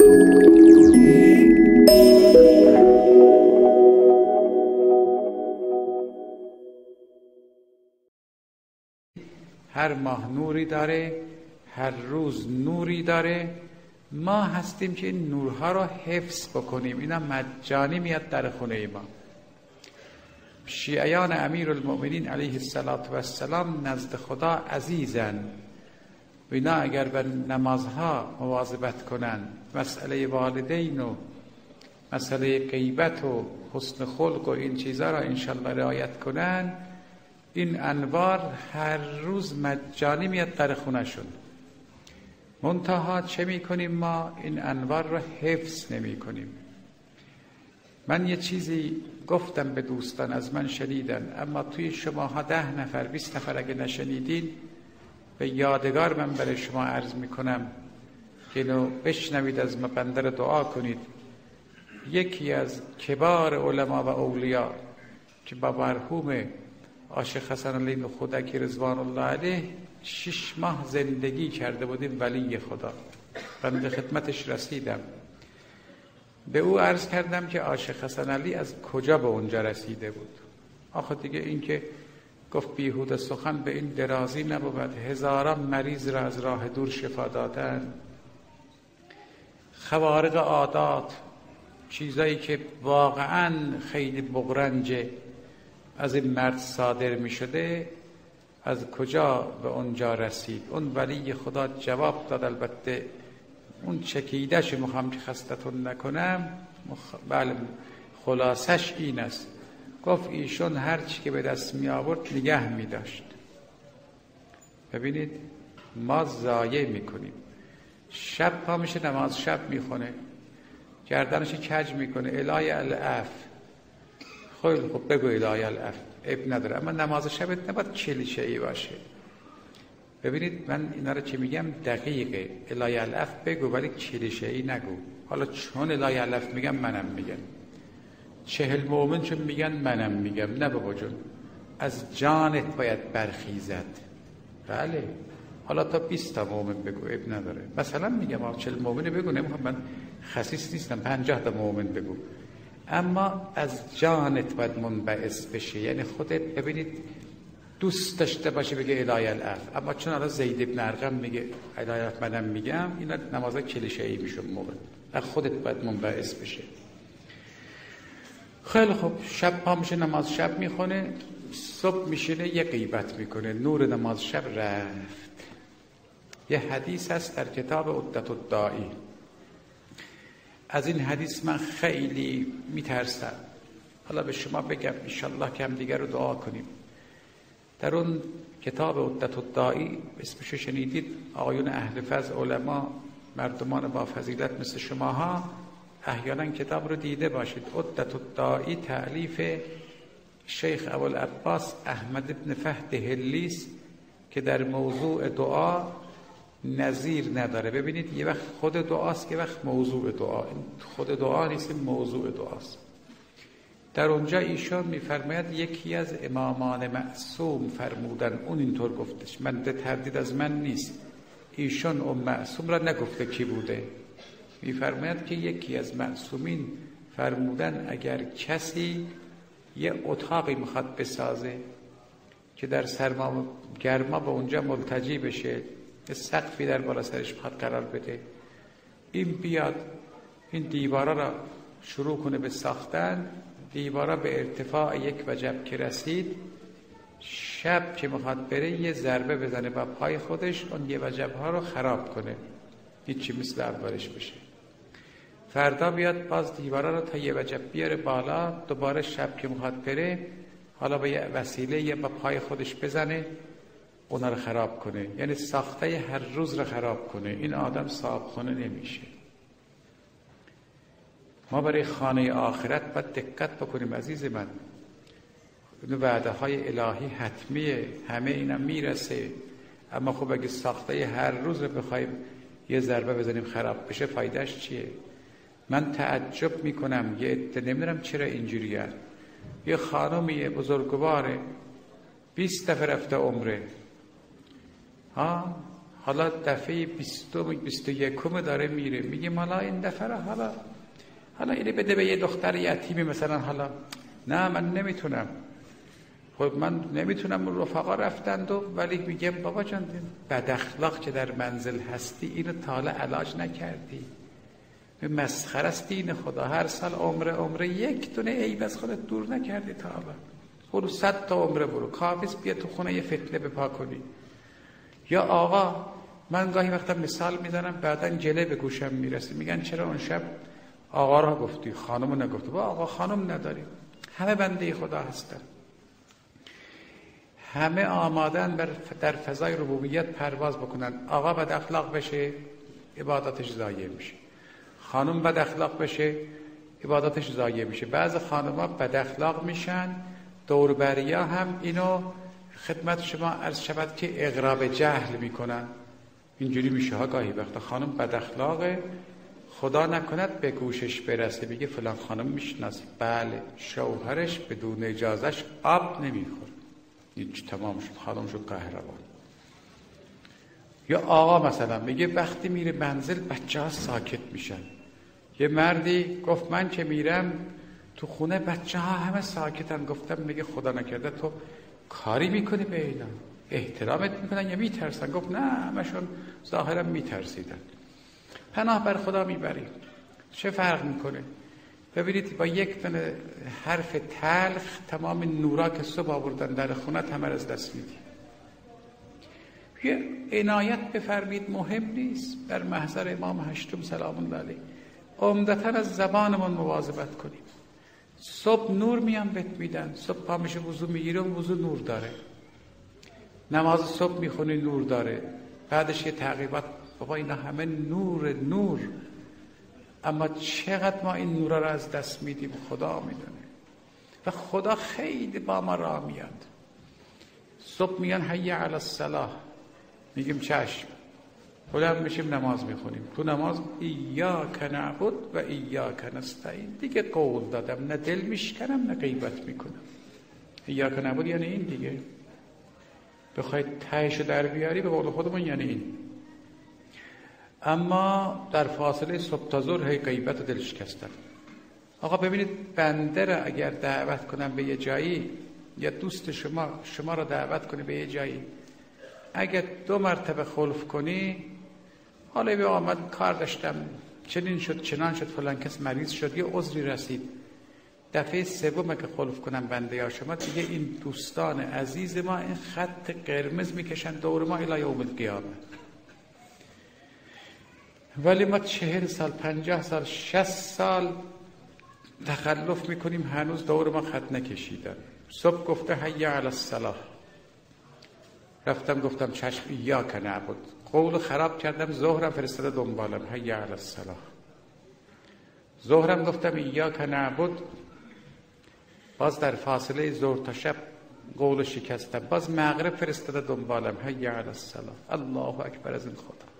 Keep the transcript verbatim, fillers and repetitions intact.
هر ماه نوری داره، هر روز نوری داره. ما هستیم که این نورها رو حفظ بکنیم. اینا مجانی میاد در خونه ما. شیعیان امیرالمؤمنین علیه السلام نزد خدا عزیزن. و اینا اگر به نمازها مواظبت کنن، مسئله والدین و مسئله غیبت و حسن خلق و این چیزها را انشالله رعایت کنن، این انوار هر روز مجانی میاد در خونه شون. منتها چه میکنیم ما؟ این انوار را حفظ نمی کنیم. من یه چیزی گفتم به دوستان، از من شنیدن، اما توی شماها ده نفر بیست نفر اگه نشنیدین، به یادگار من برای شما عرض میکنم که اینو بشنوید، از من بنده را دعا کنید. یکی از کبار علما و اولیا که با مرحوم عاشق حسن علی نخودکی رضوان الله علیه شش ماه زندگی کرده بودیم، ولی خدا، بنده خدمتش رسیدم. به او عرض کردم که عاشق حسن علی از کجا به اونجا رسیده بود. آخه دیگه این که گفت بیهوده سخن به این درازی نبود، هزاران مریض را از راه دور شفا دادن. خوارق عادات، چیزایی که واقعا خیلی بغرنجه از این مرد صادر می شده، از کجا به اونجا رسید؟ اون ولی خدا جواب داد. البته اون چکیدهش میخوام که خستتون نکنم، مخ... بله خلاصش این است. گفت ایشون هر چی که به دست می آورد نگه می داشت. ببینید ما ضایع می کنیم. شب پا میشه نماز شب میخونه، گردنش کج میکنه، الهی العف. خیلی خوب بگو الهی العف، عیب نداره، اما نماز شبت نباید کلیشه‌ای باشه. ببینید من اینا رو چه میگم دقیقه. الهی العف بگو ولی کلیشه‌ای نگو. حالا چون الهی العف میگم منم میگم، چهل مؤمن چون میگن منم میگم. نه بابا جون، از جانت باید برخیزد. بله حالا تا بیست تا مؤمن بگو، عیب نداره. مثلا میگم چهل مؤمن بگو، نمیخوام، من خسیس نیستم، پنجاه تا مؤمن بگو، اما از جانت باید منبعث بشه. یعنی خودت ببینید دوست داشته باشه بگه الهی العف، اما چون الان زید ابن ارقم میگه الهی العف منم میگم، اینا نمازهای کلیشه‌ای میشه. موقع از خودت باید منبعث بشه. خیلی خوب، شب پا میشه نماز شب میخونه، صبح میشینه یه غیبت میکنه، نور نماز شب رفت. یه حدیث هست در کتاب عدت الداعی. از این حدیث من خیلی میترسم. حالا به شما بگم انشالله که هم دیگر رو دعا کنیم. در اون کتاب عدت الداعی اسمشو شنیدید؟ آقایون اهل فضل، علما، مردمان با فضیلت مثل شماها احیانا کتاب رو دیده باشید. عدت الداعی تألیف شیخ ابوالعباس احمد ابن فهد هلیس که در موضوع دعا نظیر نداره. ببینید یه وقت خود دعاست، یه وقت موضوع دعا. خود دعا نیست، موضوع دعاست. در اونجا ایشان میفرماید یکی از امامان معصوم فرمودن، اون اینطور گفتش، من ده تردید از من نیست، ایشان اون معصوم را نگفته کی بوده. میفرماید که یکی از معصومین فرمودن اگر کسی یه اتاقی میخواد بسازه که در سرما گرما به اونجا ملتجی بشه، یه سقفی در بالا سرش میخواد قرار بده، این بیاد این دیوارا را شروع کنه به ساختن. دیوارا به ارتفاع یک وجب که رسید، شب که میخواد بره یه ضربه بزنه با پای خودش، اون یه وجب ها رو خراب کنه، هیچی مثل اولش بشه. فردا بیاد باز دیوارا رو تا یه وجب بیاره بالا، دوباره شب که میخواد بره حالا با یه وسیله یه با پای خودش بزنه اونا رو خراب کنه. یعنی ساخته هر روز رو خراب کنه. این آدم صاحب خانه نمیشه. ما برای خانه آخرت باید دقت بکنیم عزیز من. این وعده های الهی حتمیه، همه اینا میرسه، اما خب اگه ساخته هر روز رو بخوایم یه ضربه بزنیم خراب بشه، فایدهش چیه؟ من تعجب میکنم، یه عده نمیدونم چرا اینجوریه، یه خانومیه بزرگواره، بیست دفعه رفته عمره، ها حالا دفعه بیستم بیست و یکم داره میره، میگیم حالا این دفعه را حالا حالا اینو بده به یه دختر یتیمی مثلا. حالا نه من نمیتونم، خب من نمیتونم، رفقا رفتند و ولی میگم بابا جان بد اخلاق که در منزل هستی اینو تا حالا علاج نکردی، مسخره است دین خدا. هر سال عمره عمره یک دونه عیب از خودت دور نکردی تا حالا. برو صد تا عمره برو، کافیست بیا تو خونه یه فتنه بپا کنی. یا آقا من گاهی وقتا مثال میزنم بعداً جله به گوشم میرسه، میگن چرا اون شب آقا را گفتی خانمو نگفتی؟ با آقا خانم نداریم، همه بنده خدا هستن، همه آمادن بر در فضای ربوبیت پرواز بکنن. آقا بد اخلاق بشه عبادتش ضایع میشه، خانم بد اخلاق بشه عبادتش ضایع میشه. بعض خانم‌ها بد اخلاق میشن، دوربریا هم اینو خدمت شما عرض شود که اغراب جهل میکنن. اینجوری میشه ها گاهی وقتا خانم بد اخلاقه، خدا نکند به گوشش برسه بگه فلان خانم میشناسی، بله شوهرش بدون اجازهش آب نمیخوره، هیچ تمام شد، خانم شد قهرمان. یا آقا مثلا میگه وقتی میره منزل بچه ها ساکت میشن. یه مردی گفت من که میرم تو خونه بچه ها همه ساکتن. گفتم میگه خدا نکرده تو کاری میکنی به اینا، احترامت میکنن یا میترسن؟ گفت نه همشون ظاهرا میترسیدن. پناه بر خدا میبریم، چه فرق میکنه؟ ببینید با یک دونه حرف تلخ تمام نورا که صبح آوردن در خونه همه از دست میدی. یه عنایت بفرمید، مهم نیست. بر محضر امام هشتم سلام الله علیه عمدتاً از زبانمون مواظبت کنیم. صبح نور میان بهت میدن، صبح پا میشه وضو میگیرم وضو نور داره، نماز صبح میخونی نور داره، بعدش یه تعقیبات، بابا اینا همه نور نور. اما چقدر ما این نورا رو از دست میدیم خدا میدونه. و خدا خیلی با ما راه میاد. صبح میگن حی علی الصلاة، میگیم چشم، بلند میشیم نماز میخونیم. تو نماز ایاک نعبد و ایاک نستعین، دیگه قول دادم، نه دل میشکنم نه غیبت میکنم. ایاک نعبد یعنی این دیگه، بخواید تهشو در بیاری به قول خودمون یعنی این. اما در فاصله صبح تا ظهر هی غیبت و دل شکستن. آقا ببینید بنده را اگر دعوت کنم به یه جایی، یا دوست شما شما را دعوت کنه به یه جایی، اگر دو مرتبه خلف کنی، حالا به آمد کار داشتم چنین شد چنان شد فلان کس مریض شد یه عذری رسید، دفعه سوم که خلف کنم بنده یا شما، دیگه این دوستان عزیز ما این خط قرمز میکشن دور ما الی یوم القیامه. ولی ما چهل سال پنجاه سال شصت سال تخلف میکنیم هنوز دور ما خط نکشیدن. صبح گفته حی علی الصلاة، رفتم گفتم چشم ایاک نعبد، قول خراب کردم، ظهرم فرستاده دنبالم حی علی الصلاة. ظهرم گفتم ایاک نعبد، باز در فاصله ظهر تا شب قول شکستم، باز مغرب فرستاده دنبالم حی علی الصلاة. الله اکبر از این خدا.